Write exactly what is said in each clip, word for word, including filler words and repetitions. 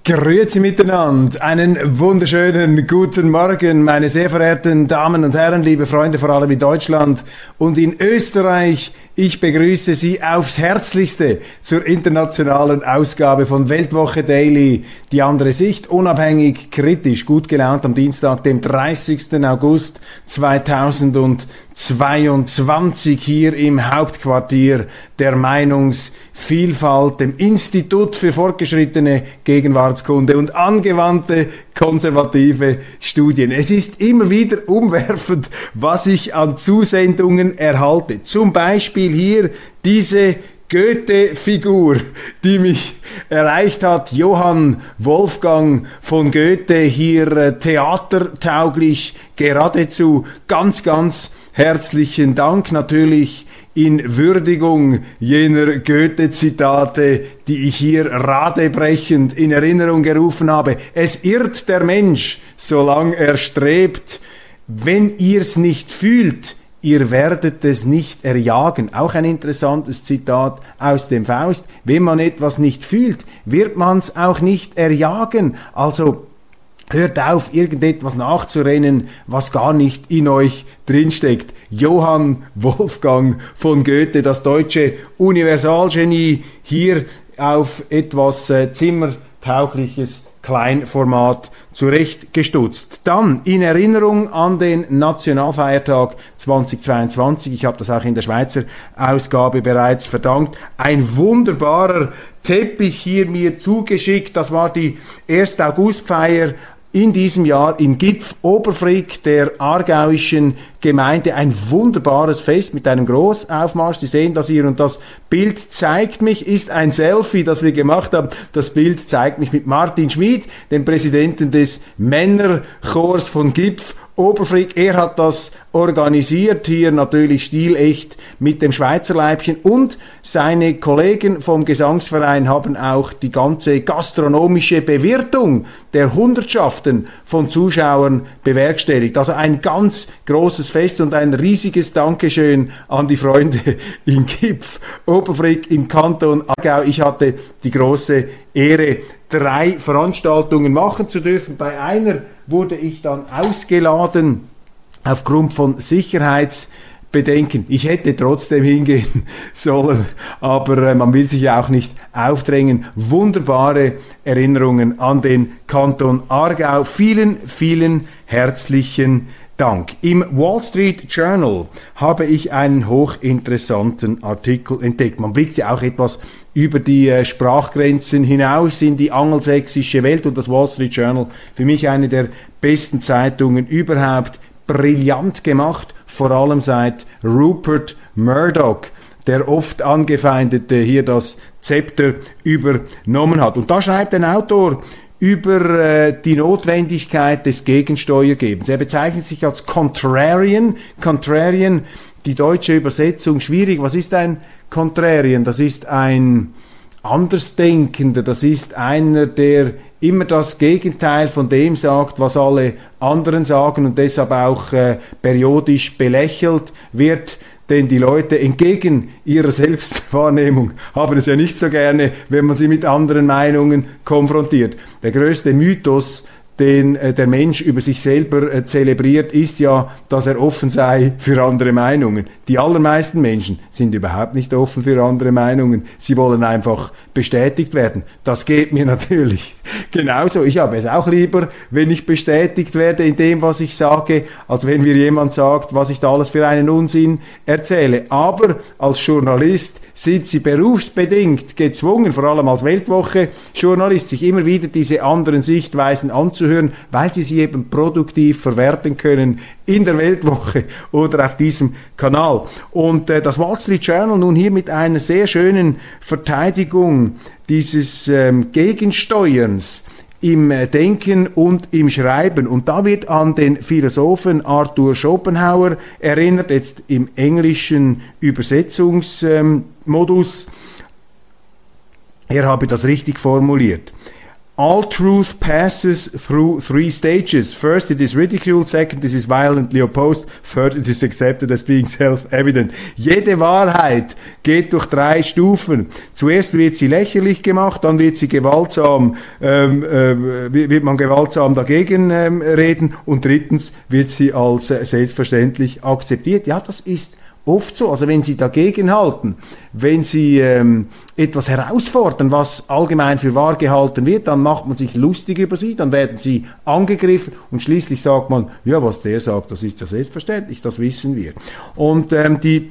Grüezi miteinander, einen wunderschönen guten Morgen, meine sehr verehrten Damen und Herren, liebe Freunde, vor allem in Deutschland und in Österreich. Ich begrüße Sie aufs Herzlichste zur internationalen Ausgabe von Weltwoche Daily. Die andere Sicht, unabhängig, kritisch, gut gelaunt am Dienstag, dem dreißigsten August zweitausendzweiundzwanzig hier im Hauptquartier der Meinungsvielfalt, dem Institut für fortgeschrittene Gegenwartskunde und angewandte konservative Studien. Es ist immer wieder umwerfend, was ich an Zusendungen erhalte. Zum Beispiel hier diese Goethe-Figur, die mich erreicht hat. Johann Wolfgang von Goethe, hier äh, theatertauglich geradezu. Ganz, ganz herzlichen Dank natürlich in Würdigung jener Goethe-Zitate, die ich hier radebrechend in Erinnerung gerufen habe. Es irrt der Mensch, solange er strebt. Wenn ihr's nicht fühlt, ihr werdet es nicht erjagen. Auch ein interessantes Zitat aus dem Faust. Wenn man etwas nicht fühlt, wird man's auch nicht erjagen. Also hört auf, irgendetwas nachzurennen, was gar nicht in euch drinsteckt. Johann Wolfgang von Goethe, das deutsche Universalgenie, hier auf etwas äh, zimmertaugliches Kleinformat zurechtgestutzt. Dann in Erinnerung an den Nationalfeiertag zweitausendzweiundzwanzig, ich habe das auch in der Schweizer Ausgabe bereits verdankt, ein wunderbarer Teppich hier mir zugeschickt, das war die erste Augustfeier in diesem Jahr in Gipf, Oberfrick, der aargauischen Gemeinde. Ein wunderbares Fest mit einem Großaufmarsch. Sie sehen das hier und das Bild zeigt mich, ist ein Selfie, das wir gemacht haben. Das Bild zeigt mich mit Martin Schmid, dem Präsidenten des Männerchors von Gipf, Oberfrick. Er hat das organisiert, hier natürlich stilecht mit dem Schweizer Leibchen, und seine Kollegen vom Gesangsverein haben auch die ganze gastronomische Bewirtung der Hundertschaften von Zuschauern bewerkstelligt. Also ein ganz großes Fest und ein riesiges Dankeschön an die Freunde in Gipf, Oberfrick im Kanton Aargau. Ich hatte die große Ehre, drei Veranstaltungen machen zu dürfen. Bei einer wurde ich dann ausgeladen aufgrund von Sicherheitsbedenken. Ich hätte trotzdem hingehen sollen, aber äh, man will sich ja auch nicht aufdrängen. Wunderbare Erinnerungen an den Kanton Aargau. Vielen, vielen herzlichen Dank. Im Wall Street Journal habe ich einen hochinteressanten Artikel entdeckt. Man blickt ja auch etwas über die äh, Sprachgrenzen hinaus in die angelsächsische Welt, und das Wall Street Journal, für mich eine der besten Zeitungen überhaupt, brillant gemacht, vor allem seit Rupert Murdoch, der oft angefeindete, hier das Zepter übernommen hat. Und da schreibt ein Autor über äh, die Notwendigkeit des Gegensteuergebens. Er bezeichnet sich als Contrarian. Contrarian, die deutsche Übersetzung schwierig. Was ist ein Contrarian? Das ist ein Andersdenkender, das ist einer, der immer das Gegenteil von dem sagt, was alle anderen sagen, und deshalb auch äh, periodisch belächelt wird. Denn die Leute entgegen ihrer Selbstwahrnehmung haben es ja nicht so gerne, wenn man sie mit anderen Meinungen konfrontiert. Der größte Mythos, den äh, der Mensch über sich selber äh, zelebriert, ist ja, dass er offen sei für andere Meinungen. Die allermeisten Menschen sind überhaupt nicht offen für andere Meinungen. Sie wollen einfach bestätigt werden. Das geht mir natürlich genauso. Ich habe es auch lieber, wenn ich bestätigt werde in dem, was ich sage, als wenn mir jemand sagt, was ich da alles für einen Unsinn erzähle. Aber als Journalist sind Sie berufsbedingt gezwungen, vor allem als Weltwoche-Journalist, sich immer wieder diese anderen Sichtweisen anzuhören, weil Sie sie eben produktiv verwerten können in der Weltwoche oder auf diesem Kanal. Und äh, das Wall Street Journal nun hier mit einer sehr schönen Verteidigung dieses ähm, Gegensteuerns im Denken und im Schreiben. Und da wird an den Philosophen Arthur Schopenhauer erinnert, jetzt im englischen Übersetzungsmodus. Ähm, er habe das richtig formuliert. All truth passes through three stages. First, it is ridiculed. Second, it is violently opposed. Third, it is accepted as being self-evident. Jede Wahrheit geht durch drei Stufen. Zuerst wird sie lächerlich gemacht, dann wird sie gewaltsam, ähm, äh, wird man gewaltsam dagegen ähm, reden und drittens wird sie als äh, selbstverständlich akzeptiert. Ja, das ist oft so, also wenn Sie dagegen halten, wenn Sie ähm, etwas herausfordern, was allgemein für wahr gehalten wird, dann macht man sich lustig über Sie, dann werden Sie angegriffen und schließlich sagt man, ja, was der sagt, das ist ja selbstverständlich, das wissen wir. Und ähm, die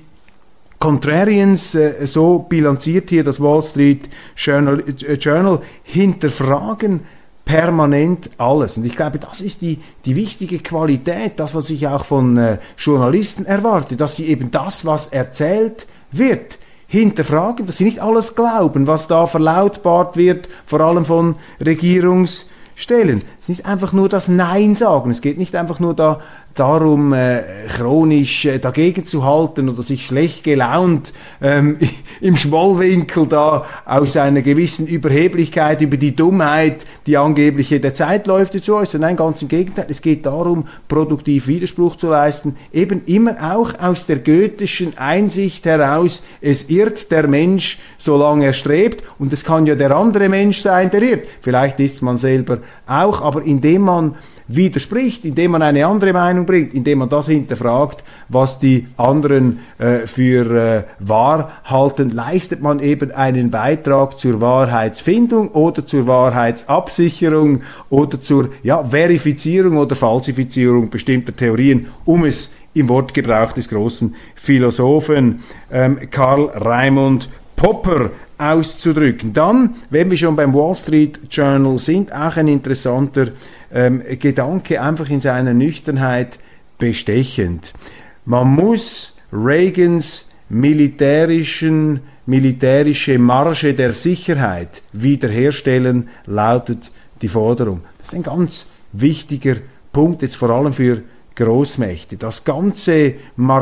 Contrarians, äh, so bilanziert hier das Wall Street Journal, äh, Journal hinterfragen permanent alles. Und ich glaube, das ist die, die wichtige Qualität, das, was ich auch von äh, Journalisten erwarte, dass sie eben das, was erzählt wird, hinterfragen, dass sie nicht alles glauben, was da verlautbart wird, vor allem von Regierungsstellen. Es ist nicht einfach nur das Nein sagen, es geht nicht einfach nur da darum, äh, chronisch äh, dagegen zu halten oder sich schlecht gelaunt ähm, im Schmollwinkel da aus einer gewissen Überheblichkeit über die Dummheit, die angebliche der Zeitläufe zu äußern. Nein, ganz im Gegenteil. Es geht darum, produktiv Widerspruch zu leisten, eben immer auch aus der goethischen Einsicht heraus, es irrt der Mensch, solange er strebt, und es kann ja der andere Mensch sein, der irrt. Vielleicht ist man selber auch, aber indem man widerspricht, indem man eine andere Meinung bringt, indem man das hinterfragt, was die anderen äh, für äh, wahr halten, leistet man eben einen Beitrag zur Wahrheitsfindung oder zur Wahrheitsabsicherung oder zur ja, Verifizierung oder Falsifizierung bestimmter Theorien, um es im Wortgebrauch des großen Philosophen ähm, Karl Raimund Popper auszudrücken. Dann, wenn wir schon beim Wall Street Journal sind, auch ein interessanter ähm, Gedanke, einfach in seiner Nüchternheit bestechend. Man muss Reagans militärischen, militärische Marge der Sicherheit wiederherstellen, lautet die Forderung. Das ist ein ganz wichtiger Punkt, jetzt vor allem für Großmächte. Das ganze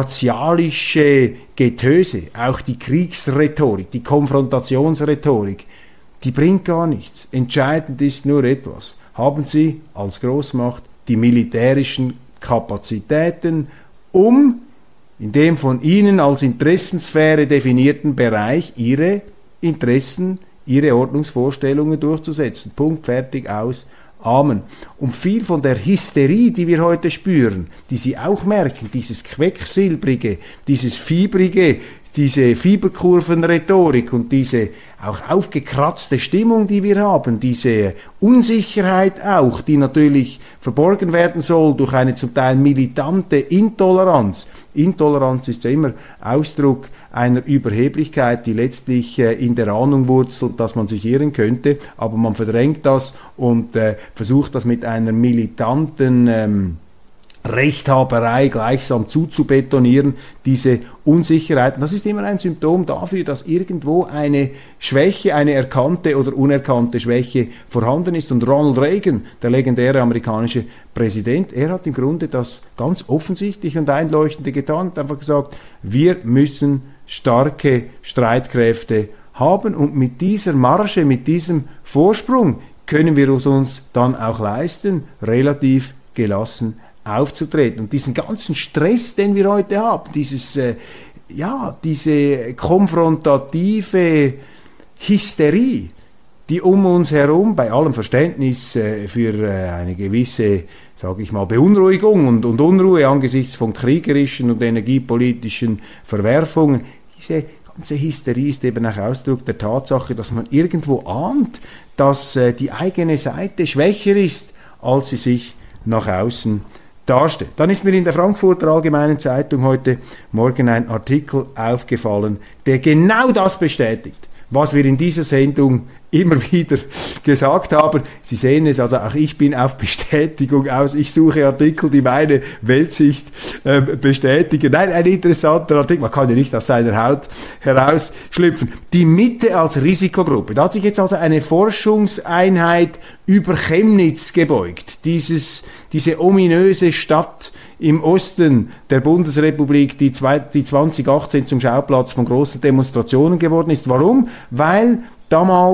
martialische Getöse, auch die Kriegsrhetorik, die Konfrontationsrhetorik, die bringt gar nichts. Entscheidend ist nur etwas. Haben Sie als Großmacht die militärischen Kapazitäten, um in dem von Ihnen als Interessensphäre definierten Bereich Ihre Interessen, Ihre Ordnungsvorstellungen durchzusetzen. Punkt, fertig, aus. Amen. Und viel von der Hysterie, die wir heute spüren, die Sie auch merken, dieses Quecksilbrige, dieses Fiebrige, diese Fieberkurvenrhetorik und diese auch aufgekratzte Stimmung, die wir haben, diese Unsicherheit auch, die natürlich verborgen werden soll durch eine zum Teil militante Intoleranz. Intoleranz ist ja immer Ausdruck einer Überheblichkeit, die letztlich äh, in der Ahnung wurzelt, dass man sich irren könnte, aber man verdrängt das und äh, versucht das mit einer militanten ähm, Rechthaberei gleichsam zuzubetonieren, diese Unsicherheiten. Das ist immer ein Symptom dafür, dass irgendwo eine Schwäche, eine erkannte oder unerkannte Schwäche vorhanden ist. Und Ronald Reagan, der legendäre amerikanische Präsident, er hat im Grunde das ganz offensichtlich und einleuchtende getan und einfach gesagt, wir müssen starke Streitkräfte haben und mit dieser Marge, mit diesem Vorsprung können wir es uns dann auch leisten, relativ gelassen aufzutreten. Und diesen ganzen Stress, den wir heute haben, dieses, äh, ja, diese konfrontative Hysterie, die um uns herum, bei allem Verständnis äh, für äh, eine gewisse, sage ich mal, Beunruhigung und, und Unruhe angesichts von kriegerischen und energiepolitischen Verwerfungen, diese ganze Hysterie ist eben auch Ausdruck der Tatsache, dass man irgendwo ahnt, dass äh, die eigene Seite schwächer ist, als sie sich nach außen darstellt. Dann ist mir in der Frankfurter Allgemeinen Zeitung heute Morgen ein Artikel aufgefallen, der genau das bestätigt, was wir in dieser Sendung immer wieder gesagt haben. Sie sehen es, also auch ich bin auf Bestätigung aus. Ich suche Artikel, die meine Weltsicht äh, bestätigen. Nein, ein interessanter Artikel. Man kann ja nicht aus seiner Haut herausschlüpfen. Die Mitte als Risikogruppe. Da hat sich jetzt also eine Forschungseinheit über Chemnitz gebeugt. Dieses, diese ominöse Stadt im Osten der Bundesrepublik, die, zwei, die zweitausendachtzehn zum Schauplatz von großen Demonstrationen geworden ist. Warum? Weil damals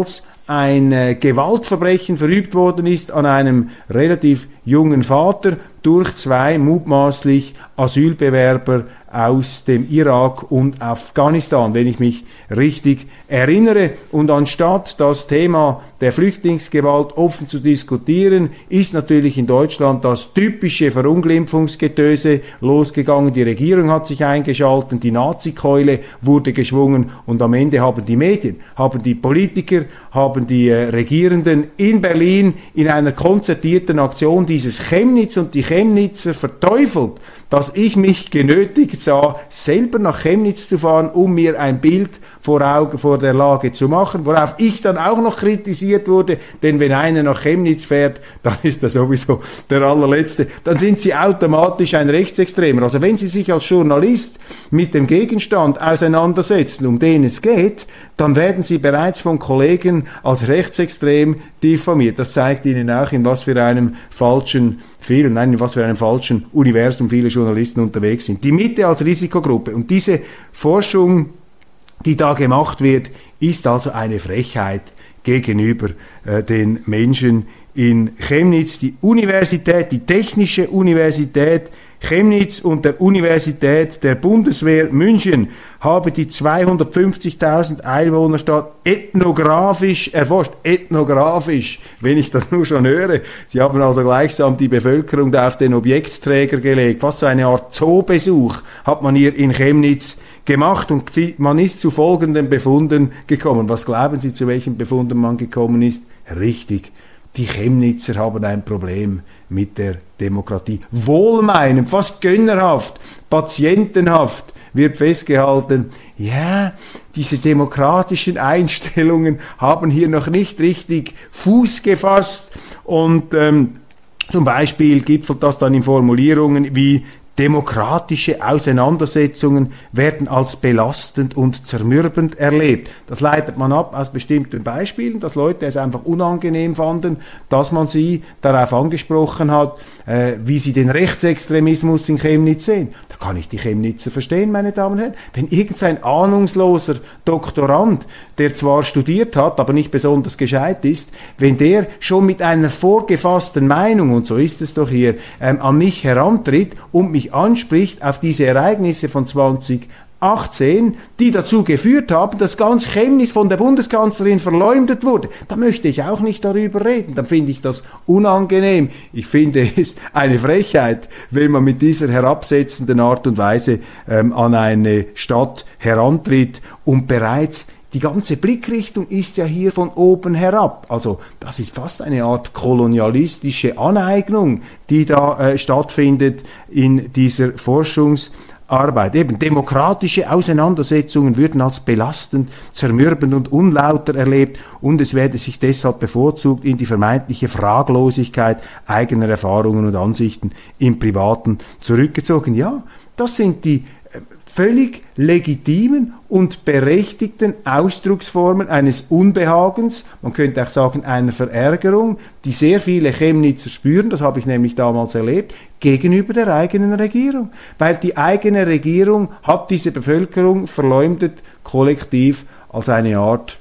ein äh, Gewaltverbrechen verübt worden ist an einem relativ jungen Vater durch zwei mutmaßlich Asylbewerber aus dem Irak und Afghanistan, wenn ich mich richtig erinnere. Und anstatt das Thema der Flüchtlingsgewalt offen zu diskutieren, ist natürlich in Deutschland das typische Verunglimpfungsgetöse losgegangen. Die Regierung hat sich eingeschaltet, die Nazikeule wurde geschwungen und am Ende haben die Medien, haben die Politiker, haben die äh, Regierenden in Berlin in einer konzertierten Aktion dieses Chemnitz und die Chemnitzer verteufelt, dass ich mich genötigt sah, selber nach Chemnitz zu fahren, um mir ein Bild vor Augen, vor der Lage zu machen, worauf ich dann auch noch kritisiert wurde, denn wenn einer nach Chemnitz fährt, dann ist er sowieso der allerletzte, dann sind sie automatisch ein Rechtsextremer. Also wenn Sie sich als Journalist mit dem Gegenstand auseinandersetzen, um den es geht, dann werden Sie bereits von Kollegen als rechtsextrem diffamiert. Das zeigt Ihnen auch, in was für einem falschen Film, nein, in was für einem falschen Universum viele Journalisten unterwegs sind. Die Mitte als Risikogruppe und diese Forschung, die da gemacht wird, ist also eine Frechheit gegenüber äh, den Menschen in Chemnitz. Die Universität, die Technische Universität Chemnitz und der Universität der Bundeswehr München habe die zweihundertfünfzigtausend Einwohnerstadt ethnografisch erforscht. Ethnografisch, wenn ich das nur schon höre. Sie haben also gleichsam die Bevölkerung da auf den Objektträger gelegt. Fast so eine Art Zoobesuch hat man hier in Chemnitz gemacht und man ist zu folgenden Befunden gekommen. Was glauben Sie, zu welchen Befunden man gekommen ist? Richtig, die Chemnitzer haben ein Problem mit der Demokratie. Wohlmeinend, fast gönnerhaft, patientenhaft wird festgehalten, ja, diese demokratischen Einstellungen haben hier noch nicht richtig Fuß gefasst und ähm, zum Beispiel gipfelt das dann in Formulierungen wie: Demokratische Auseinandersetzungen werden als belastend und zermürbend erlebt. Das leitet man ab aus bestimmten Beispielen, dass Leute es einfach unangenehm fanden, dass man sie darauf angesprochen hat, äh, wie sie den Rechtsextremismus in Chemnitz sehen. Da kann ich die Chemnitzer verstehen, meine Damen und Herren. Wenn irgendein ahnungsloser Doktorand, der zwar studiert hat, aber nicht besonders gescheit ist, wenn der schon mit einer vorgefassten Meinung, und so ist es doch hier, ähm, an mich herantritt und mich anspricht auf diese Ereignisse von zweitausendachtzehn, die dazu geführt haben, dass ganz Chemnitz von der Bundeskanzlerin verleumdet wurde, dann möchte ich auch nicht darüber reden. Dann finde ich das unangenehm. Ich finde es eine Frechheit, wenn man mit dieser herabsetzenden Art und Weise ähm, an eine Stadt herantritt und bereits die ganze Blickrichtung ist ja hier von oben herab. Also das ist fast eine Art kolonialistische Aneignung, die da äh, stattfindet in dieser Forschungsarbeit. Eben demokratische Auseinandersetzungen würden als belastend, zermürbend und unlauter erlebt und es werde sich deshalb bevorzugt in die vermeintliche Fraglosigkeit eigener Erfahrungen und Ansichten im Privaten zurückgezogen. Ja, das sind die völlig legitimen und berechtigten Ausdrucksformen eines Unbehagens, man könnte auch sagen einer Verärgerung, die sehr viele Chemnitzer spüren, das habe ich nämlich damals erlebt, gegenüber der eigenen Regierung. Weil die eigene Regierung hat diese Bevölkerung verleumdet, kollektiv als eine Art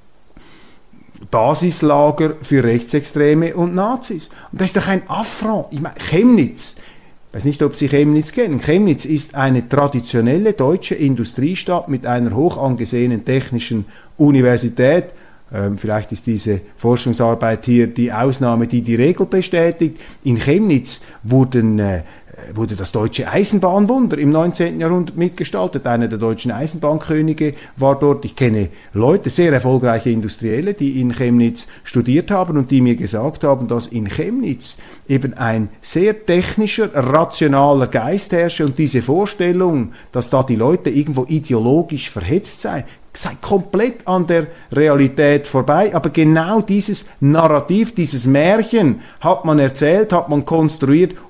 Basislager für Rechtsextreme und Nazis. Und das ist doch ein Affront. Ich meine, Chemnitz, ich weiß nicht, ob Sie Chemnitz kennen. Chemnitz ist eine traditionelle deutsche Industriestadt mit einer hoch angesehenen technischen Universität. Ähm, vielleicht ist diese Forschungsarbeit hier die Ausnahme, die die Regel bestätigt. In Chemnitz wurden, äh, wurde das deutsche Eisenbahnwunder im neunzehnten Jahrhundert mitgestaltet. Einer der deutschen Eisenbahnkönige war dort. Ich kenne Leute, sehr erfolgreiche Industrielle, die in Chemnitz studiert haben und die mir gesagt haben, dass in Chemnitz eben ein sehr technischer, rationaler Geist herrsche und diese Vorstellung, dass da die Leute irgendwo ideologisch verhetzt seien, sei komplett an der Realität vorbei, aber genau dieses Narrativ, dieses Märchen hat man erzählt, hat man konstruiert,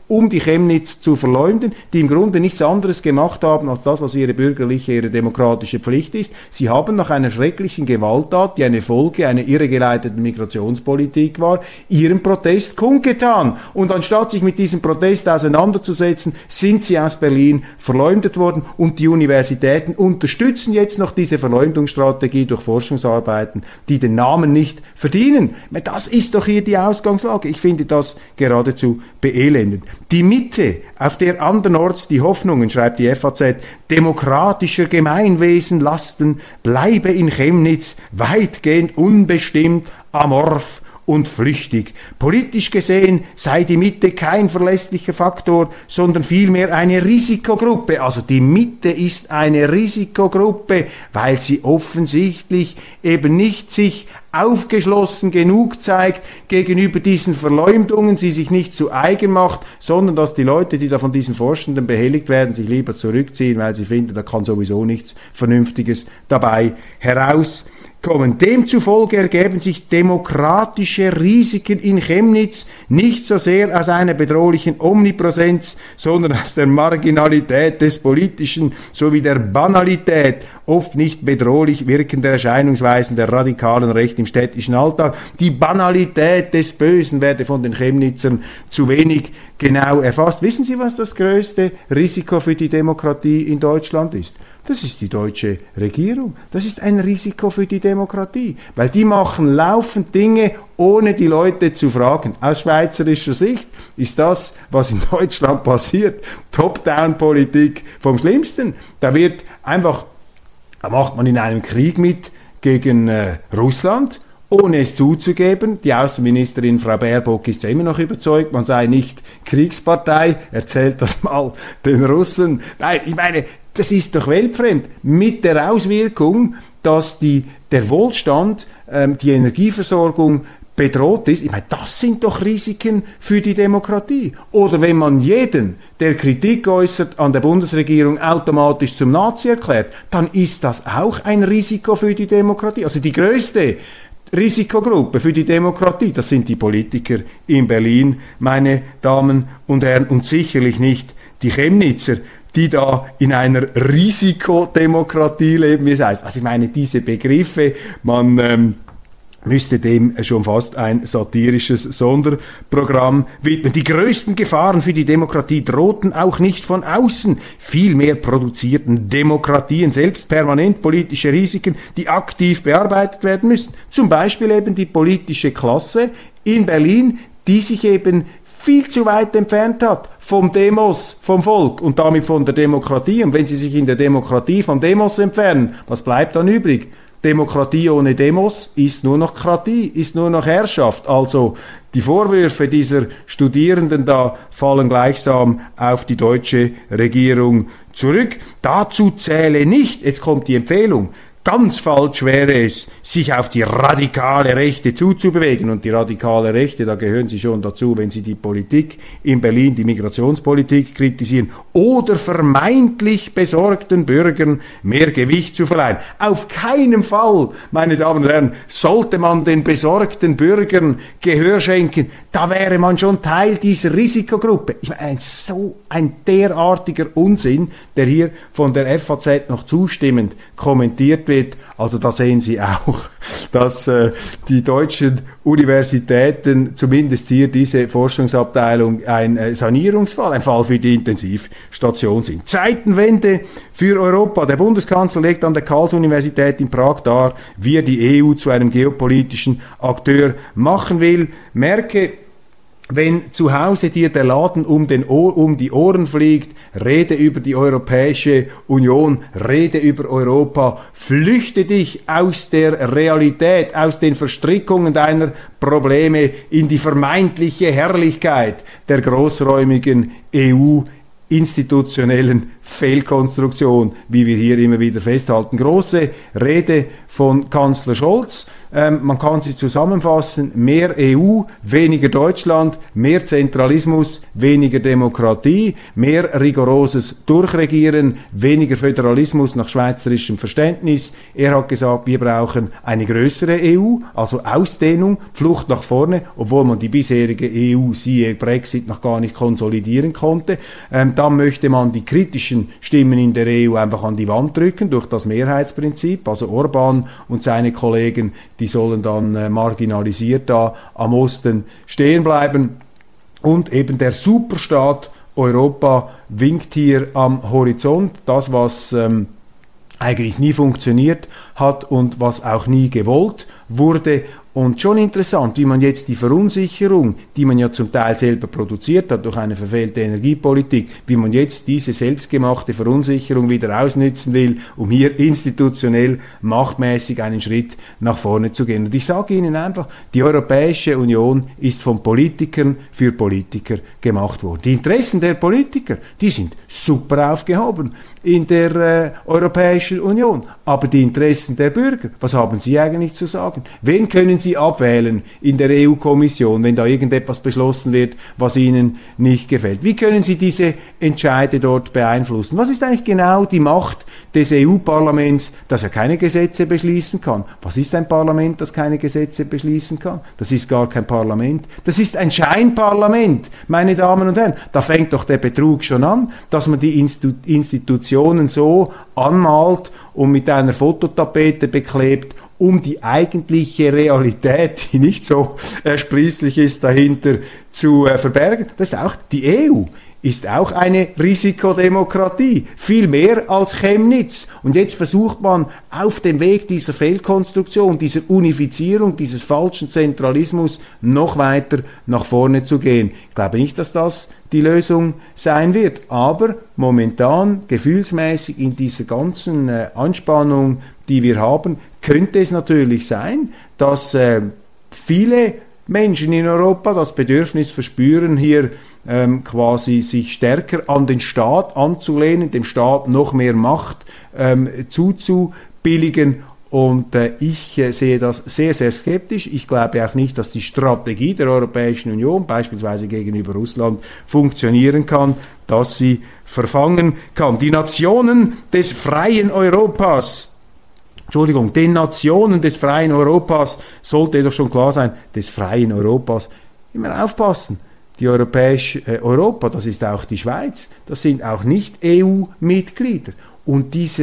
um die Chemnitz zu verleumden, die im Grunde nichts anderes gemacht haben als das, was ihre bürgerliche, ihre demokratische Pflicht ist. Sie haben nach einer schrecklichen Gewalttat, die eine Folge einer irregeleiteten Migrationspolitik war, ihren Protest kundgetan. Und anstatt sich mit diesem Protest auseinanderzusetzen, sind sie aus Berlin verleumdet worden, und die Universitäten unterstützen jetzt noch diese Verleumdungsstrategie durch Forschungsarbeiten, die den Namen nicht verdienen. Das ist doch hier die Ausgangslage. Ich finde das geradezu beelendend. Die Mitte, auf der andernorts die Hoffnungen, schreibt die F A Z, demokratischer Gemeinwesen lasten, bleibe in Chemnitz weitgehend unbestimmt, amorph und flüchtig. Politisch gesehen sei die Mitte kein verlässlicher Faktor, sondern vielmehr eine Risikogruppe. Also die Mitte ist eine Risikogruppe, weil sie offensichtlich eben nicht sich aufgeschlossen genug zeigt gegenüber diesen Verleumdungen, sie sich nicht zu eigen macht, sondern dass die Leute, die da von diesen Forschenden behelligt werden, sich lieber zurückziehen, weil sie finden, da kann sowieso nichts Vernünftiges dabei herauskommen. Demzufolge ergeben sich demokratische Risiken in Chemnitz nicht so sehr aus einer bedrohlichen Omnipräsenz, sondern aus der Marginalität des Politischen sowie der Banalität oft nicht bedrohlich wirkender Erscheinungsweisen der radikalen Rechten im städtischen Alltag. Die Banalität des Bösen werde von den Chemnitzern zu wenig genau erfasst. Wissen Sie, was das größte Risiko für die Demokratie in Deutschland ist? Das ist die deutsche Regierung. Das ist ein Risiko für die Demokratie, weil die machen laufend Dinge, ohne die Leute zu fragen. Aus schweizerischer Sicht ist das, was in Deutschland passiert, Top-Down-Politik vom Schlimmsten. Da wird einfach, da macht man in einem Krieg mit gegen äh, Russland, ohne es zuzugeben. Die Außenministerin Frau Baerbock ist ja immer noch überzeugt, man sei nicht Kriegspartei, erzählt das mal den Russen. Nein, ich meine, das ist doch weltfremd, mit der Auswirkung, dass die, der Wohlstand, ähm, die Energieversorgung bedroht ist. Ich meine, das sind doch Risiken für die Demokratie. Oder wenn man jeden, der Kritik äußert an der Bundesregierung, automatisch zum Nazi erklärt, dann ist das auch ein Risiko für die Demokratie. Also die größte Risikogruppe für die Demokratie, das sind die Politiker in Berlin, meine Damen und Herren, und sicherlich nicht die Chemnitzer, die da in einer Risikodemokratie leben, wie es heißt. Also ich meine, diese Begriffe, man ähm, müsste dem schon fast ein satirisches Sonderprogramm widmen. Die größten Gefahren für die Demokratie drohten auch nicht von außen. Vielmehr produzierten Demokratien selbst permanent politische Risiken, die aktiv bearbeitet werden müssen. Zum Beispiel eben die politische Klasse in Berlin, die sich eben viel zu weit entfernt hat vom Demos, vom Volk und damit von der Demokratie. Und wenn sie sich in der Demokratie vom Demos entfernen, was bleibt dann übrig? Demokratie ohne Demos ist nur noch Kratie, ist nur noch Herrschaft. Also die Vorwürfe dieser Studierenden da fallen gleichsam auf die deutsche Regierung zurück. Dazu zähle nicht, jetzt kommt die Empfehlung, ganz falsch wäre es, sich auf die radikale Rechte zuzubewegen. Und die radikale Rechte, da gehören Sie schon dazu, wenn Sie die Politik in Berlin, die Migrationspolitik kritisieren, oder vermeintlich besorgten Bürgern mehr Gewicht zu verleihen. Auf keinen Fall, meine Damen und Herren, sollte man den besorgten Bürgern Gehör schenken. Da wäre man schon Teil dieser Risikogruppe. Ich meine, so ein derartiger Unsinn, der hier von der F A Z noch zustimmend kommentiert wird. Also da sehen Sie auch, dass äh, die deutschen Universitäten, zumindest hier diese Forschungsabteilung, ein äh, Sanierungsfall, ein Fall für die Intensivstation sind. Zeitenwende für Europa. Der Bundeskanzler legt an der Karls-Universität in Prag dar, wie er die E U zu einem geopolitischen Akteur machen will. Merke, wenn zu Hause dir der Laden um, den Ohr, um die Ohren fliegt, rede über die Europäische Union, rede über Europa, flüchte dich aus der Realität, aus den Verstrickungen deiner Probleme in die vermeintliche Herrlichkeit der großräumigen E U institutionellen Fehlkonstruktion, wie wir hier immer wieder festhalten. Große Rede von Kanzler Scholz Ähm, man kann sie zusammenfassen: mehr E U, weniger Deutschland, mehr Zentralismus, weniger Demokratie, mehr rigoroses Durchregieren, weniger Föderalismus nach schweizerischem Verständnis. Er hat gesagt, wir brauchen eine größere E U, also Ausdehnung, Flucht nach vorne, obwohl man die bisherige E U, siehe Brexit, noch gar nicht konsolidieren konnte. Ähm, dann möchte man die kritischen Stimmen in der E U einfach an die Wand drücken durch das Mehrheitsprinzip. Also Orban und seine Kollegen, die sollen dann äh, marginalisiert da am Osten stehen bleiben. Und eben der Superstaat Europa winkt hier am Horizont. Das, was ähm, eigentlich nie funktioniert hat und was auch nie gewollt wurde. Und schon interessant, wie man jetzt die Verunsicherung, die man ja zum Teil selber produziert hat durch eine verfehlte Energiepolitik, wie man jetzt diese selbstgemachte Verunsicherung wieder ausnützen will, um hier institutionell machtmäßig einen Schritt nach vorne zu gehen. Und ich sage Ihnen einfach, die Europäische Union ist von Politikern für Politiker gemacht worden. Die Interessen der Politiker, die sind super aufgehoben in der äh, Europäischen Union. Aber die Interessen der Bürger, was haben Sie eigentlich zu sagen? Wen können Sie abwählen in der E U-Kommission, wenn da irgendetwas beschlossen wird, was Ihnen nicht gefällt? Wie können Sie diese Entscheide dort beeinflussen? Was ist eigentlich genau die Macht des E U-Parlaments, das ja keine Gesetze beschließen kann? Was ist ein Parlament, das keine Gesetze beschließen kann? Das ist gar kein Parlament. Das ist ein Scheinparlament, meine Damen und Herren. Da fängt doch der Betrug schon an, dass man die Institu- Institutionen so anmalt und mit einer Fototapete beklebt, um die eigentliche Realität, die nicht so ersprießlich ist, dahinter zu äh, verbergen. Das ist auch die E U. Ist auch eine Risikodemokratie, viel mehr als Chemnitz. Und jetzt versucht man auf dem Weg dieser Fehlkonstruktion, dieser Unifizierung, dieses falschen Zentralismus noch weiter nach vorne zu gehen. Ich glaube nicht, dass das die Lösung sein wird, aber momentan gefühlsmäßig in dieser ganzen äh, Anspannung, die wir haben, könnte es natürlich sein, dass äh, viele Menschen in Europa das Bedürfnis verspüren, hier ähm, quasi sich stärker an den Staat anzulehnen, dem Staat noch mehr Macht ähm, zuzubilligen. Und äh, ich äh, sehe das sehr, sehr skeptisch. Ich glaube auch nicht, dass die Strategie der Europäischen Union, beispielsweise gegenüber Russland, funktionieren kann, dass sie verfangen kann. Die Nationen des freien Europas, Entschuldigung, den Nationen des freien Europas sollte doch schon klar sein, des freien Europas, immer aufpassen. Die Europäische äh, Europa, das ist auch die Schweiz, das sind auch nicht E U-Mitglieder. Und dieser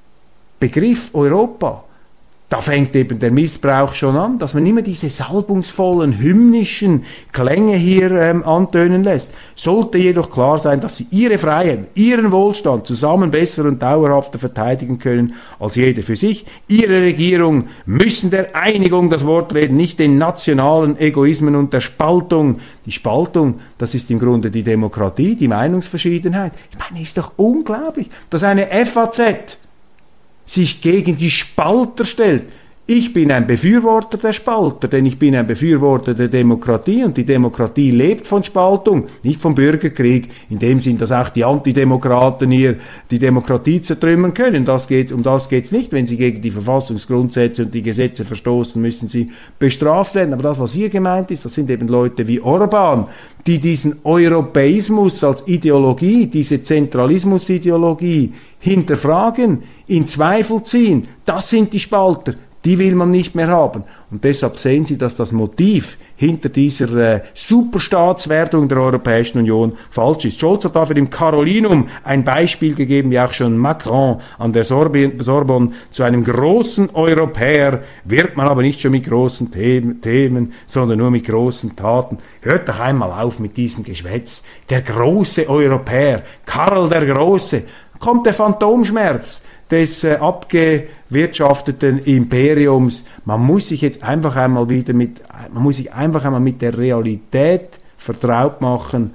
Begriff Europa, da fängt eben der Missbrauch schon an, dass man immer diese salbungsvollen, hymnischen Klänge hier ähm, antönen lässt. Sollte jedoch klar sein, dass sie ihre Freiheit, ihren Wohlstand zusammen besser und dauerhafter verteidigen können als jede für sich. Ihre Regierung müssen der Einigung das Wort reden, nicht den nationalen Egoismen und der Spaltung. Die Spaltung, das ist im Grunde die Demokratie, die Meinungsverschiedenheit. Ich meine, ist doch unglaublich, dass eine F A Z sich gegen die Spalter stellt. Ich bin ein Befürworter der Spalter, denn ich bin ein Befürworter der Demokratie und die Demokratie lebt von Spaltung, nicht vom Bürgerkrieg, in dem Sinn, dass auch die Antidemokraten hier die Demokratie zertrümmern können. Das geht, um das geht es nicht. Wenn sie gegen die Verfassungsgrundsätze und die Gesetze verstoßen, müssen sie bestraft werden. Aber das, was hier gemeint ist, das sind eben Leute wie Orban, die diesen Europäismus als Ideologie, diese Zentralismusideologie hinterfragen, in Zweifel ziehen. Das sind die Spalter. Die will man nicht mehr haben. Und deshalb sehen Sie, dass das Motiv hinter dieser äh, Superstaatswerdung der Europäischen Union falsch ist. Scholz hat dafür im Carolinum ein Beispiel gegeben, wie auch schon Macron an der Sorbonne, zu einem großen Europäer wird man aber nicht schon mit großen Themen, Themen, sondern nur mit großen Taten. Hört doch einmal auf mit diesem Geschwätz. Der große Europäer, Karl der Große, kommt der Phantomschmerz des äh, abgewirtschafteten Imperiums. Man muss sich jetzt einfach einmal wieder mit, man muss sich einfach einmal mit der Realität vertraut machen,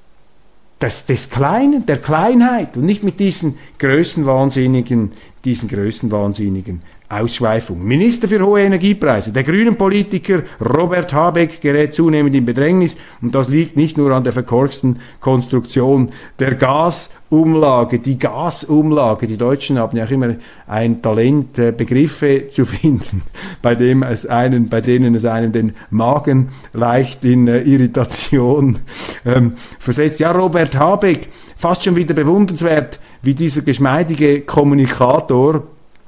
des, des Kleinen, der Kleinheit und nicht mit diesen Größenwahnsinnigen, diesen Größenwahnsinnigen Ausschweifung. Minister für hohe Energiepreise. Der grünen Politiker Robert Habeck gerät zunehmend in Bedrängnis und das liegt nicht nur an der verkorksten Konstruktion der Gasumlage. Die Gasumlage, die Deutschen haben ja auch immer ein Talent, Begriffe zu finden, bei dem es einen, bei denen es einem den Magen leicht in äh, Irritation ähm, versetzt. Ja, Robert Habeck, fast schon wieder bewundernswert, wie dieser geschmeidige Kommunikator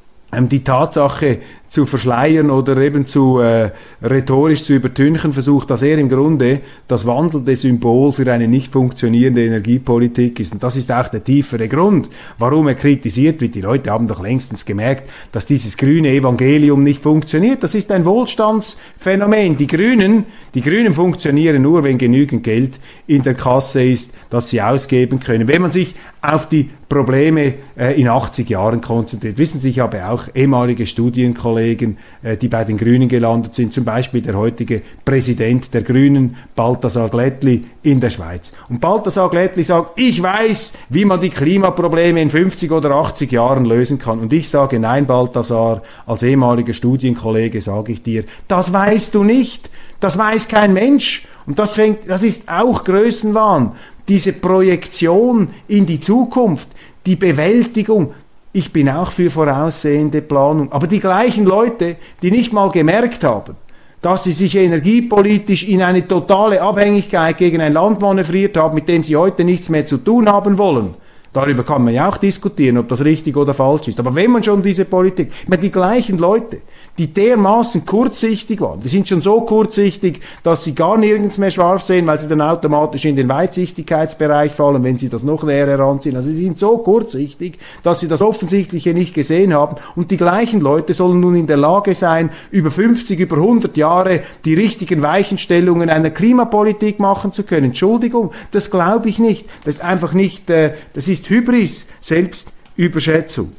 die Tatsache zu verschleiern oder eben zu äh, rhetorisch zu übertünchen versucht, dass er im Grunde das wandelnde Symbol für eine nicht funktionierende Energiepolitik ist. Und das ist auch der tiefere Grund, warum er kritisiert wird. Die Leute haben doch längstens gemerkt, dass dieses grüne Evangelium nicht funktioniert. Das ist ein Wohlstandsphänomen. Die Grünen, die Grünen funktionieren nur, wenn genügend Geld in der Kasse ist, das sie ausgeben können. Wenn man sich auf die Probleme äh, in achtzig Jahren konzentriert. Wissen Sie, ich habe auch ehemalige Studienkollegen, äh, die bei den Grünen gelandet sind, zum Beispiel der heutige Präsident der Grünen, Balthasar Glättli in der Schweiz. Und Balthasar Glättli sagt, ich weiß, wie man die Klimaprobleme in fünfzig oder achtzig Jahren lösen kann. Und ich sage, nein, Balthasar, als ehemaliger Studienkollege sage ich dir, das weißt du nicht. Das weiß kein Mensch. Und das fängt, das ist auch Größenwahn. Diese Projektion in die Zukunft, die Bewältigung. Ich bin auch für voraussehende Planung. Aber die gleichen Leute, die nicht mal gemerkt haben, dass sie sich energiepolitisch in eine totale Abhängigkeit gegen ein Land manövriert haben, mit dem sie heute nichts mehr zu tun haben wollen. Darüber kann man ja auch diskutieren, ob das richtig oder falsch ist. Aber wenn man schon diese Politik, ich meine, die gleichen Leute, die dermaßen kurzsichtig waren, die sind schon so kurzsichtig, dass sie gar nirgends mehr scharf sehen, weil sie dann automatisch in den Weitsichtigkeitsbereich fallen, wenn sie das noch näher heranziehen. Also sie sind so kurzsichtig, dass sie das Offensichtliche nicht gesehen haben. Und die gleichen Leute sollen nun in der Lage sein, über fünfzig, über hundert Jahre die richtigen Weichenstellungen einer Klimapolitik machen zu können. Entschuldigung, das glaube ich nicht. Das ist einfach nicht, äh, das ist Hybris, Selbstüberschätzung.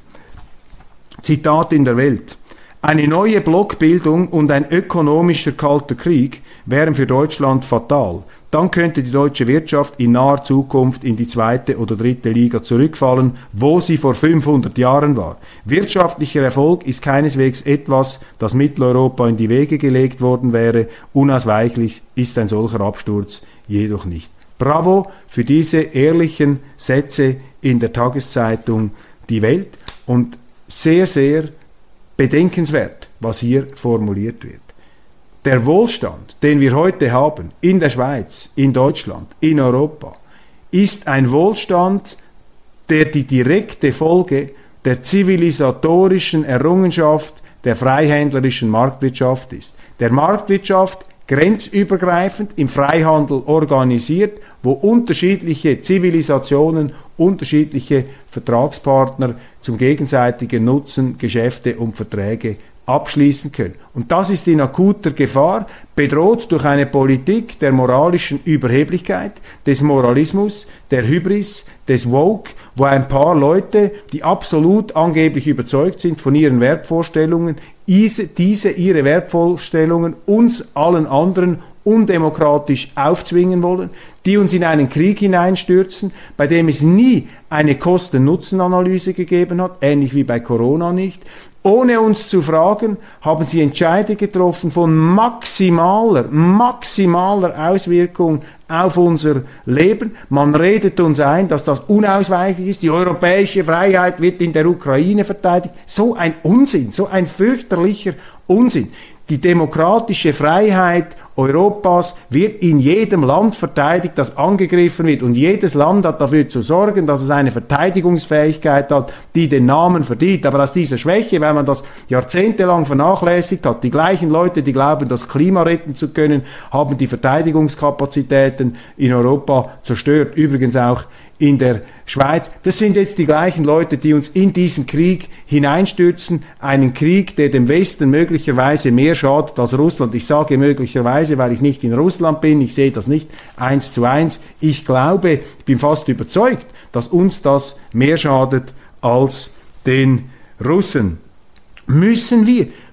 Zitat in der Welt. Eine neue Blockbildung und ein ökonomischer kalter Krieg wären für Deutschland fatal. Dann könnte die deutsche Wirtschaft in naher Zukunft in die zweite oder dritte Liga zurückfallen, wo sie vor fünfhundert Jahren war. Wirtschaftlicher Erfolg ist keineswegs etwas, das Mitteleuropa in die Wege gelegt worden wäre. Unausweichlich ist ein solcher Absturz jedoch nicht. Bravo für diese ehrlichen Sätze in der Tageszeitung Die Welt und sehr, sehr bedenkenswert, was hier formuliert wird. Der Wohlstand, den wir heute haben, in der Schweiz, in Deutschland, in Europa, ist ein Wohlstand, der die direkte Folge der zivilisatorischen Errungenschaft der freihändlerischen Marktwirtschaft ist. Der Marktwirtschaft grenzübergreifend im Freihandel organisiert, wo unterschiedliche Zivilisationen, unterschiedliche Vertragspartner zum gegenseitigen Nutzen Geschäfte und Verträge abschließen können. Und das ist in akuter Gefahr, bedroht durch eine Politik der moralischen Überheblichkeit, des Moralismus, der Hybris, des Woke, wo ein paar Leute, die absolut angeblich überzeugt sind von ihren Wertvorstellungen, diese ihre Wertvorstellungen uns allen anderen undemokratisch aufzwingen wollen, die uns in einen Krieg hineinstürzen, bei dem es nie eine Kosten-Nutzen-Analyse gegeben hat, ähnlich wie bei Corona nicht. Ohne uns zu fragen, haben sie Entscheide getroffen von maximaler, maximaler Auswirkung auf unser Leben. Man redet uns ein, dass das unausweichlich ist. Die europäische Freiheit wird in der Ukraine verteidigt. So ein Unsinn, so ein fürchterlicher Unsinn. Die demokratische Freiheit Europas wird in jedem Land verteidigt, das angegriffen wird. Und jedes Land hat dafür zu sorgen, dass es eine Verteidigungsfähigkeit hat, die den Namen verdient. Aber aus dieser Schwäche, weil man das jahrzehntelang vernachlässigt hat, die gleichen Leute, die glauben, das Klima retten zu können, haben die Verteidigungskapazitäten in Europa zerstört. Übrigens auch in der Schweiz. Das sind jetzt die gleichen Leute, die uns in diesen Krieg hineinstürzen. Einen Krieg, der dem Westen möglicherweise mehr schadet als Russland. Ich sage möglicherweise, weil ich nicht in Russland bin. Ich sehe das nicht eins zu eins. Ich glaube, ich bin fast überzeugt, dass uns das mehr schadet als den Russen. Müssen wir,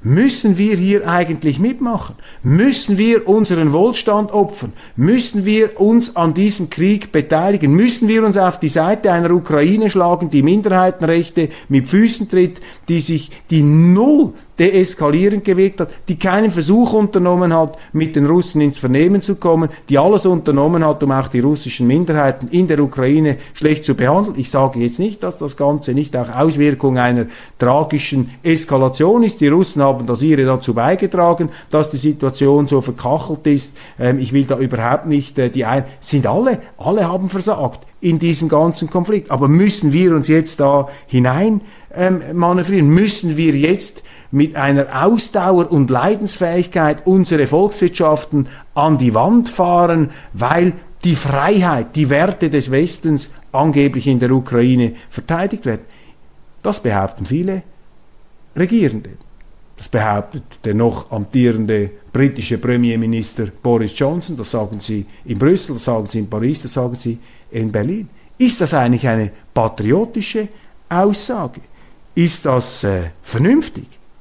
Müssen wir hier eigentlich mitmachen? Müssen wir unseren Wohlstand opfern? Müssen wir uns an diesem Krieg beteiligen? Müssen wir uns auf die Seite einer Ukraine schlagen, die Minderheitenrechte mit Füßen tritt, die sich die null deeskalierend gewirkt hat, die keinen Versuch unternommen hat, mit den Russen ins Vernehmen zu kommen, die alles unternommen hat, um auch die russischen Minderheiten in der Ukraine schlecht zu behandeln. Ich sage jetzt nicht, dass das Ganze nicht auch Auswirkung einer tragischen Eskalation ist. Die Russen haben das ihre dazu beigetragen, dass die Situation so verkachelt ist. Ähm, ich will da überhaupt nicht äh, die ein... Sind alle, alle haben versagt in diesem ganzen Konflikt. Aber müssen wir uns jetzt da hinein ähm, manövrieren? Müssen wir jetzt mit einer Ausdauer und Leidensfähigkeit unsere Volkswirtschaften an die Wand fahren, weil die Freiheit, die Werte des Westens angeblich in der Ukraine verteidigt werden? Das behaupten viele Regierende. Das behauptet der noch amtierende britische Premierminister Boris Johnson, das sagen sie in Brüssel, das sagen sie in Paris, das sagen sie in Berlin. Ist das eigentlich eine patriotische Aussage? Ist das äh, vernünftig?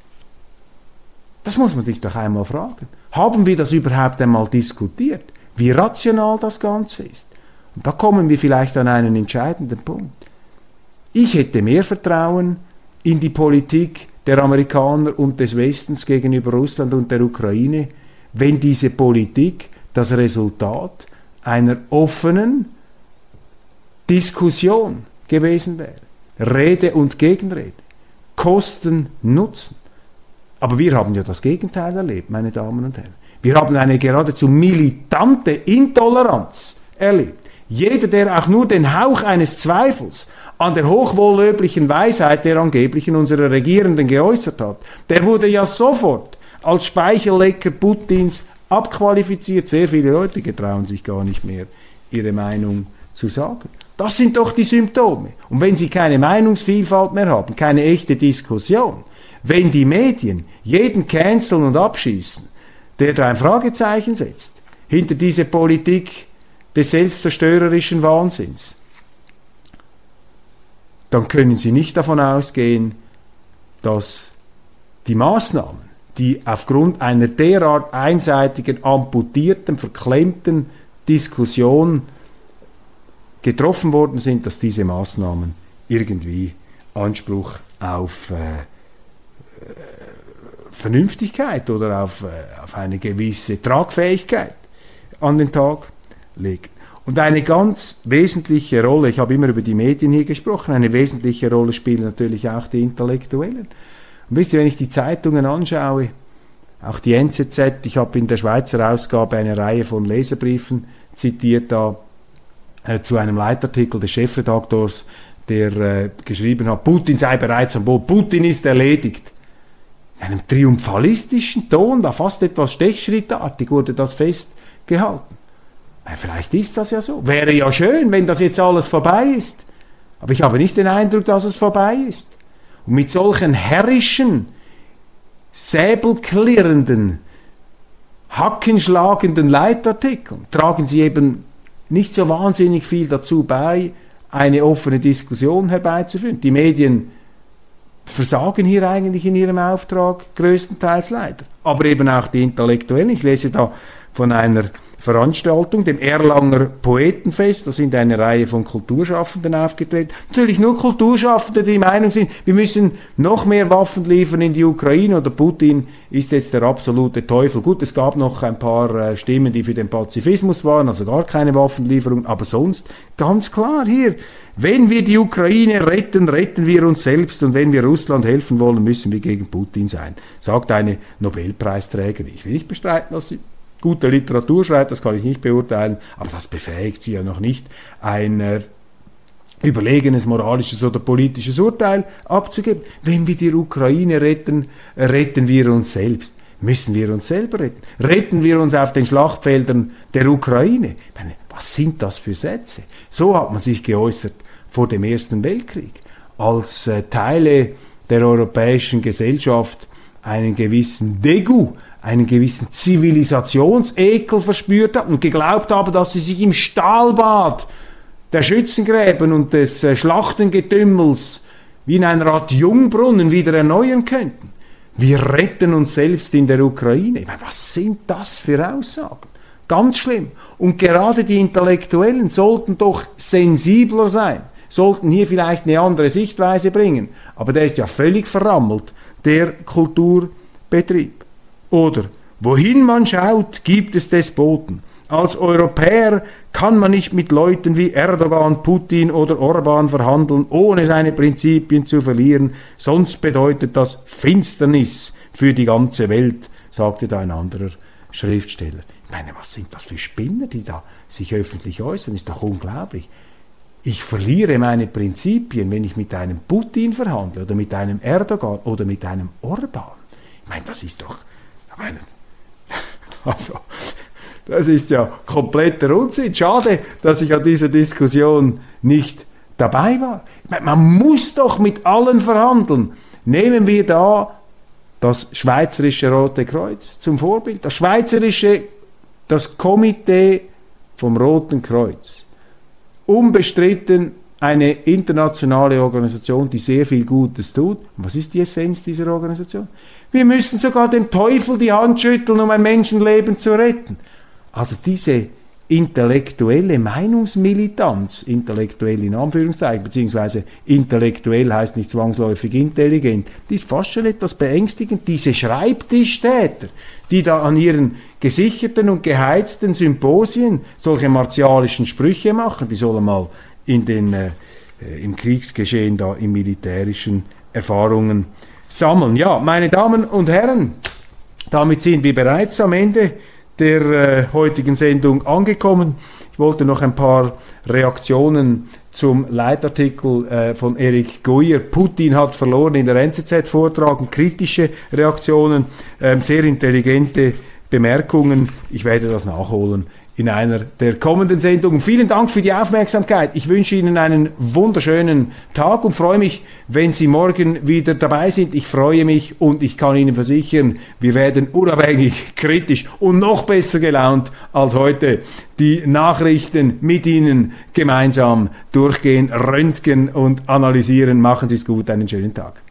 Das muss man sich doch einmal fragen. Haben wir das überhaupt einmal diskutiert, wie rational das Ganze ist? Und da kommen wir vielleicht an einen entscheidenden Punkt. Ich hätte mehr Vertrauen in die Politik der Amerikaner und des Westens gegenüber Russland und der Ukraine, wenn diese Politik das Resultat einer offenen Diskussion gewesen wäre. Rede und Gegenrede. Kosten, Nutzen. Aber wir haben ja das Gegenteil erlebt, meine Damen und Herren. Wir haben eine geradezu militante Intoleranz erlebt. Jeder, der auch nur den Hauch eines Zweifels an der hochwohllöblichen Weisheit der angeblichen unserer Regierenden geäußert hat, der wurde ja sofort als Speichellecker Putins abqualifiziert. Sehr viele Leute getrauen sich gar nicht mehr, ihre Meinung zu sagen. Das sind doch die Symptome. Und wenn sie keine Meinungsvielfalt mehr haben, keine echte Diskussion, wenn die Medien jeden canceln und abschießen, der da ein Fragezeichen setzt, hinter diese Politik des selbstzerstörerischen Wahnsinns, dann können Sie nicht davon ausgehen, dass die Maßnahmen, die aufgrund einer derart einseitigen, amputierten, verklemmten Diskussion getroffen worden sind, dass diese Maßnahmen irgendwie Anspruch auf äh, Vernünftigkeit oder auf, äh, auf eine gewisse Tragfähigkeit an den Tag legen. Und eine ganz wesentliche Rolle, ich habe immer über die Medien hier gesprochen, eine wesentliche Rolle spielen natürlich auch die Intellektuellen. Und wisst ihr, wenn ich die Zeitungen anschaue, auch die N Z Z, ich habe in der Schweizer Ausgabe eine Reihe von Leserbriefen zitiert, da äh, zu einem Leitartikel des Chefredaktors, der äh, geschrieben hat, Putin sei bereits an Bord, Putin ist erledigt. In einem triumphalistischen Ton, da fast etwas stechschrittartig wurde das festgehalten. Vielleicht ist das ja so. Wäre ja schön, wenn das jetzt alles vorbei ist. Aber ich habe nicht den Eindruck, dass es vorbei ist. Und mit solchen herrischen, säbelklirrenden, hackenschlagenden Leitartikeln tragen sie eben nicht so wahnsinnig viel dazu bei, eine offene Diskussion herbeizuführen. Die Medien versagen hier eigentlich in ihrem Auftrag größtenteils leider. Aber eben auch die Intellektuellen. Ich lese da von einer Veranstaltung, dem Erlanger Poetenfest, da sind eine Reihe von Kulturschaffenden aufgetreten. Natürlich nur Kulturschaffende, die der Meinung sind, wir müssen noch mehr Waffen liefern in die Ukraine oder Putin ist jetzt der absolute Teufel. Gut, es gab noch ein paar äh, Stimmen, die für den Pazifismus waren, also gar keine Waffenlieferung, aber sonst ganz klar hier, wenn wir die Ukraine retten, retten wir uns selbst und wenn wir Russland helfen wollen, müssen wir gegen Putin sein, sagt eine Nobelpreisträgerin. Ich will nicht bestreiten, dass sie gute Literatur schreibt, das kann ich nicht beurteilen, aber das befähigt sie ja noch nicht, ein äh, überlegenes moralisches oder politisches Urteil abzugeben. Wenn wir die Ukraine retten, retten wir uns selbst. Müssen wir uns selber retten? Retten wir uns auf den Schlachtfeldern der Ukraine? Ich meine, was sind das für Sätze? So hat man sich geäußert vor dem Ersten Weltkrieg, als äh, Teile der europäischen Gesellschaft einen gewissen Dégoût, einen gewissen Zivilisationsekel verspürt haben und geglaubt haben, dass sie sich im Stahlbad der Schützengräben und des äh, Schlachtengetümmels wie in einer Art Jungbrunnen wieder erneuern könnten. wir retten uns selbst in der Ukraine. Ich meine, was sind das für Aussagen? Ganz schlimm. Und gerade die Intellektuellen sollten doch sensibler sein, sollten hier vielleicht eine andere Sichtweise bringen. Aber der ist ja völlig verrammelt, der Kulturbetrieb. Oder, wohin man schaut, gibt es Despoten. Als Europäer kann man nicht mit Leuten wie Erdogan, Putin oder Orban verhandeln, ohne seine Prinzipien zu verlieren. Sonst bedeutet das Finsternis für die ganze Welt, sagte da ein anderer Schriftsteller. Ich meine, was sind das für Spinner, die da sich öffentlich äußern? Ist doch unglaublich. Ich verliere meine Prinzipien, wenn ich mit einem Putin verhandle oder mit einem Erdogan oder mit einem Orban. Ich meine, das ist doch... Ich meine, also... Das ist ja kompletter Unsinn. Schade, dass ich an dieser Diskussion nicht dabei war. Man muss doch mit allen verhandeln. Nehmen wir da das Schweizerische Rote Kreuz zum Vorbild. Das Schweizerische, das Komitee vom Roten Kreuz. Unbestritten eine internationale Organisation, die sehr viel Gutes tut. Und was ist die Essenz dieser Organisation? Wir müssen sogar dem Teufel die Hand schütteln, um ein Menschenleben zu retten. Also diese intellektuelle Meinungsmilitanz, intellektuell in Anführungszeichen, beziehungsweise intellektuell heißt nicht zwangsläufig intelligent, die ist fast schon etwas beängstigend. Diese Schreibtischtäter, die da an ihren gesicherten und geheizten Symposien solche martialischen Sprüche machen, die sollen mal in den, äh, im Kriegsgeschehen da, im militärischen Erfahrungen sammeln. Ja, meine Damen und Herren, damit sind wir bereits am Ende der äh, heutigen Sendung angekommen. Ich wollte noch ein paar Reaktionen zum Leitartikel äh, von Erik Guyer. Putin hat verloren in der N Z Z vortragen, kritische Reaktionen, ähm, sehr intelligente Bemerkungen. Ich werde das nachholen in einer der kommenden Sendungen. Vielen Dank für die Aufmerksamkeit. Ich wünsche Ihnen einen wunderschönen Tag und freue mich, wenn Sie morgen wieder dabei sind. Ich freue mich und ich kann Ihnen versichern, wir werden unabhängig, kritisch und noch besser gelaunt als heute die Nachrichten mit Ihnen gemeinsam durchgehen, röntgen und analysieren. Machen Sie es gut, einen schönen Tag.